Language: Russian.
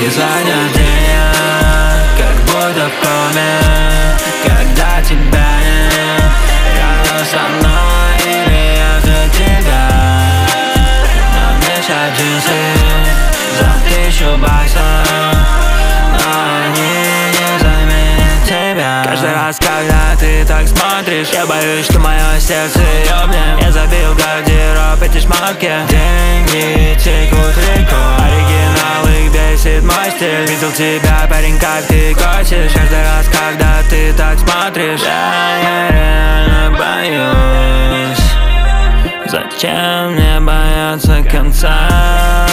изо дня в день, как будто в коме, когда тебя нет рядом со мной, или я за тебя. На мне сейчас джинсы за 1000 баксов, но они не заменят тебя. Каждый раз, когда ты так смотришь, я боюсь, что мое сердце ёбнет. Я забил гардероб эти шмотки, деньги текут рекой. Оригинал, их бесит мой стиль. Видел тебя, парень, как ты косишь. Каждый раз, когда ты так смотришь, я реально боюсь. Зачем мне бояться конца?